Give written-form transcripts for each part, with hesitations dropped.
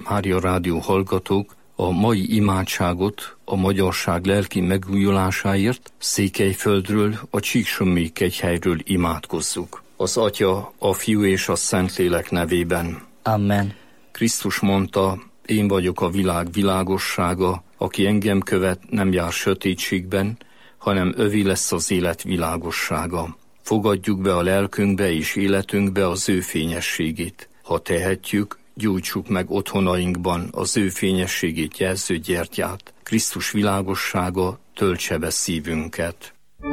Mária Rádió hallgatók, a mai imádságot a magyarság lelki megújulásáért Székelyföldről, a Csíksommi kegyhelyről imádkozzuk. Az Atya, a Fiú és a Szentlélek nevében. Amen. Krisztus mondta, én vagyok a világ világossága, aki engem követ, nem jár sötétségben, hanem övé lesz az élet világossága. Fogadjuk be a lelkünkbe és életünkbe az ő fényességét. Ha tehetjük, gyújtsuk meg otthonainkban az ő fényességét jelző gyertyát. Krisztus világossága töltse be szívünket.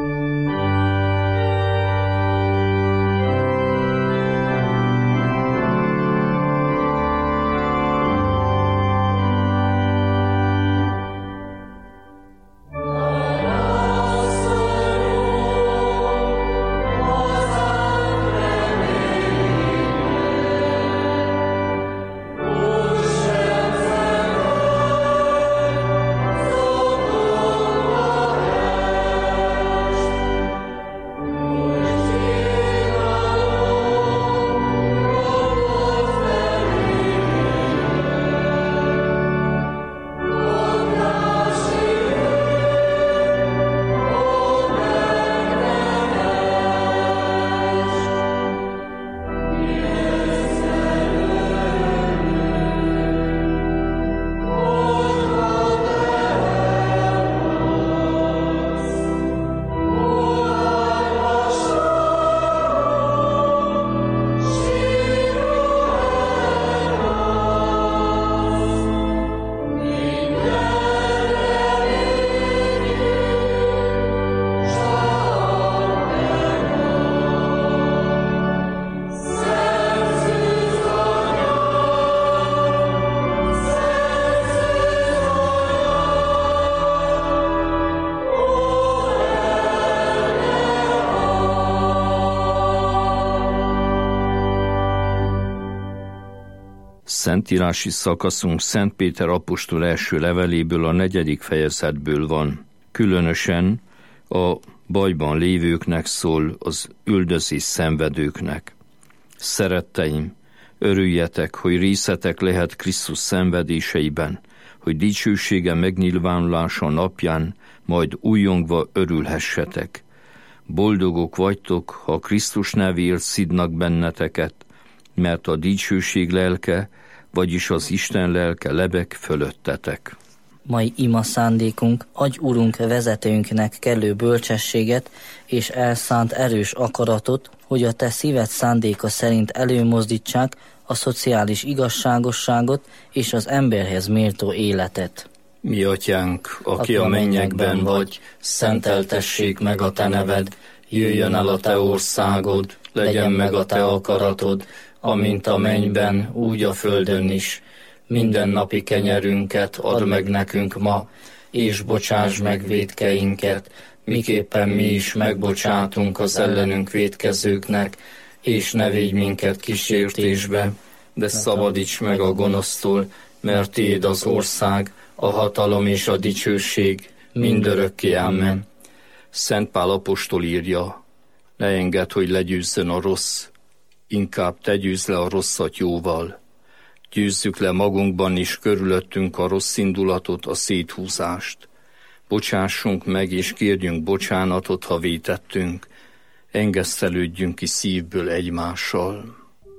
Szentírási szakaszunk Szent Péter apostol első leveléből, a 4. fejezetből van. Különösen a bajban lévőknek szól, az üldözés szenvedőknek. Szeretteim, örüljetek, hogy részetek lehet Krisztus szenvedéseiben, hogy dicsősége megnyilvánulása napján majd újjongva örülhessetek. Boldogok vagytok, ha Krisztus nevéért szidnak benneteket, mert a dicsőség lelke, vagyis az Isten lelke lebeg fölöttetek. Mai ima szándékunk, adj Urunk vezetőnknek kellő bölcsességet és elszánt erős akaratot, hogy a te szíved szándéka szerint előmozdítsák a szociális igazságosságot és az emberhez méltó életet. Mi atyánk, aki a mennyekben vagy, szenteltessék meg a te neved, jöjjön el a te országod, legyen meg a te akaratod, amint a mennyben, úgy a földön is. Minden napi kenyerünket add meg nekünk ma, és bocsáss meg vétkeinket, miképpen mi is megbocsátunk az ellenünk vétkezőknek, és ne védj minket kísértésbe, de szabadíts meg a gonosztól, mert tiéd az ország, a hatalom és a dicsőség mindörökké. Amen. Szent Pál apostol írja, ne engedd, hogy legyőzzön a rossz, inkább te győzz le a rosszat jóval. Győzzük le magunkban is körülöttünk a rossz indulatot, a széthúzást. Bocsássunk meg és kérjünk bocsánatot, ha vétettünk. Engesztelődjünk ki szívből egymással.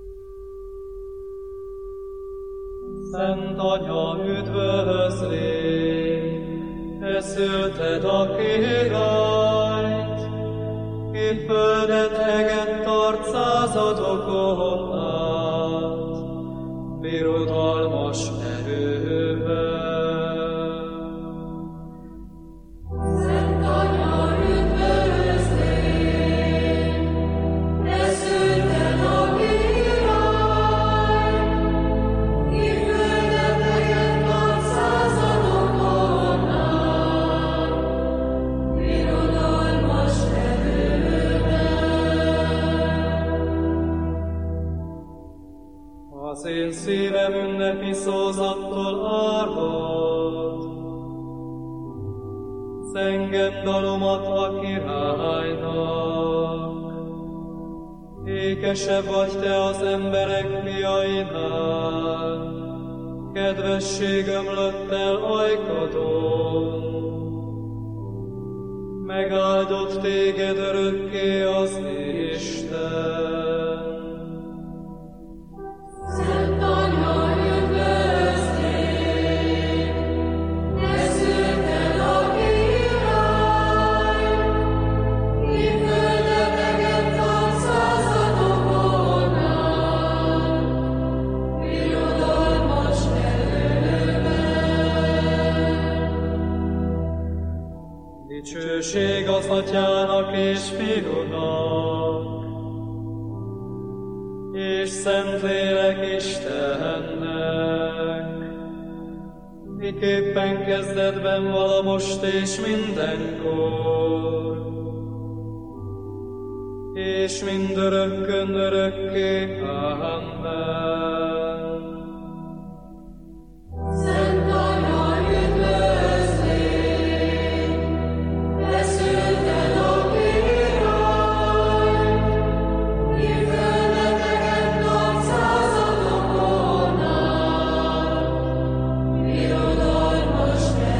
Szent Anya, üdvözlégy, te szülted a királyt, ki földet egett tart századokon át, birodalmas erővel. Szent Anya, üdvözlégy, te szülted a királyt, ki földet egett tart századokon át, birodalmas erővel. Az én szívem ünnepi szózattól árvad, zenged dalomat a királynak. Ékesebb vagy te az emberek fiainál, kedvesség ömlött el ajkadon. Megáldott téged örökké az Isten. Szent Anya, üdvözlégy, te szülted a király, ki földeteket ad századokon át, birodalmas erőben. Dicsőség az Atyának és Fiúnak, és Szentlélek Istennek, miképpen kezdetben vala most és mindenkor, és mindörökkön örökké. Amen. Szent Anya, üdvözlégy, te szülted a királyt, ki földeteket ad századokon át, birodalmas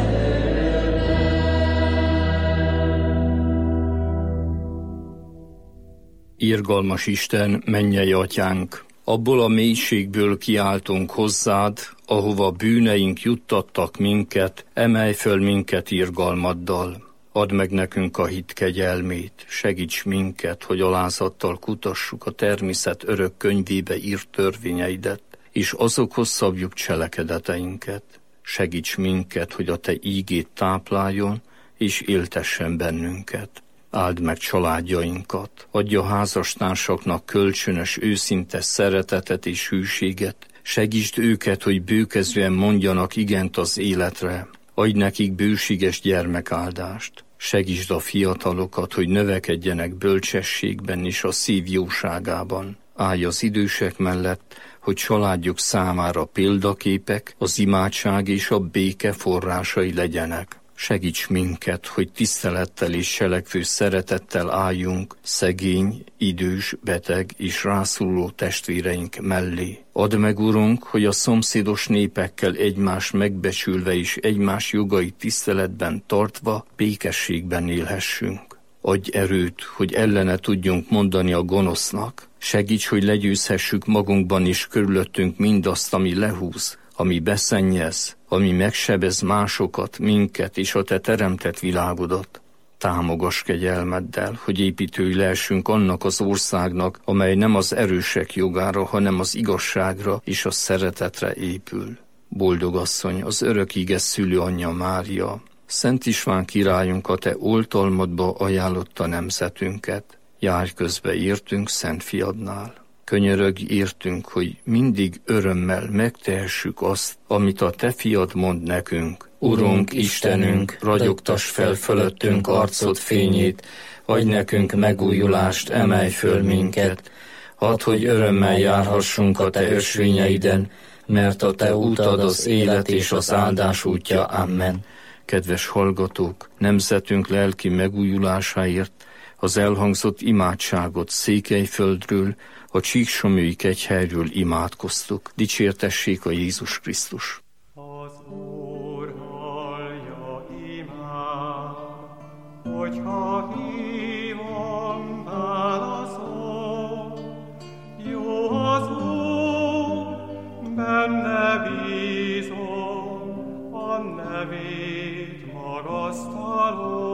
Irgalmas Isten, mennyei Atyánk, abból a mélységből kiáltunk hozzád, ahova bűneink juttattak minket, emelj föl minket irgalmaddal. Add meg nekünk a hit kegyelmét, segíts minket, hogy alázattal kutassuk a természet örök könyvébe írt törvényeidet, és azokhoz szabjuk cselekedeteinket. Segíts minket, hogy a te ígét tápláljon, és éltessen bennünket. Áld meg családjainkat, adj a házastársaknak kölcsönös, őszinte szeretetet és hűséget, segítsd őket, hogy bőkezően mondjanak igent az életre, adj nekik bőséges gyermekáldást, segítsd a fiatalokat, hogy növekedjenek bölcsességben és a szív jóságában. Állj az idősek mellett, hogy családjuk számára példaképek, az imádság és a béke forrásai legyenek. Segíts minket, hogy tisztelettel és selekvő szeretettel álljunk szegény, idős, beteg és rászoruló testvéreink mellé. Add meg, Urunk, hogy a szomszédos népekkel egymást megbecsülve és egymás jogait tiszteletben tartva békességben élhessünk. Adj erőt, hogy ellene tudjunk mondani a gonosznak. Segíts, hogy legyőzhessük magunkban és körülöttünk mindazt, ami lehúz, ami beszennyez, ami megsebez másokat, minket és a te teremtett világodat. Támogass kegyelmeddel, hogy építői lehessünk annak az országnak, amely nem az erősek jogára, hanem az igazságra és a szeretetre épül. Boldog asszony, az örök íge szülőanyja Mária, Szent István királyunk a te oltalmadba ajánlotta nemzetünket. Járj közbe értünk Szent Fiadnál. Könyörögj értünk, hogy mindig örömmel megtehessük azt, amit a te fiad mond nekünk. Urunk, Istenünk, ragyogtass fel fölöttünk arcod fényét, adj nekünk megújulást, emelj föl minket. Hadd, hogy örömmel járhassunk a te ösvényeiden, mert a te útad az élet és az áldás útja. Amen. Kedves hallgatók, nemzetünk lelki megújulásáért az elhangzott imádságot Székelyföldről, a Csíksomlyói kegyhelyről imádkoztuk. Dicsértessék a Jézus Krisztus! Az Úr hallja imád, hogyha hívom, válaszol. Jó az Úr, benne bízom, a nevét magasztalom.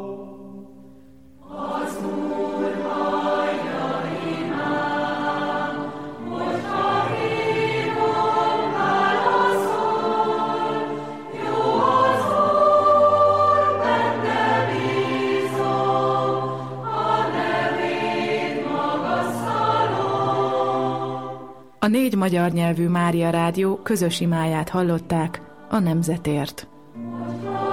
Az Úr hallja imád, hogyha hívom, válaszol. Jó az Úr, benne bízom, a nevét magasztalom. A 4 magyar nyelvű Mária Rádió közös imáját hallották a nemzetért. Most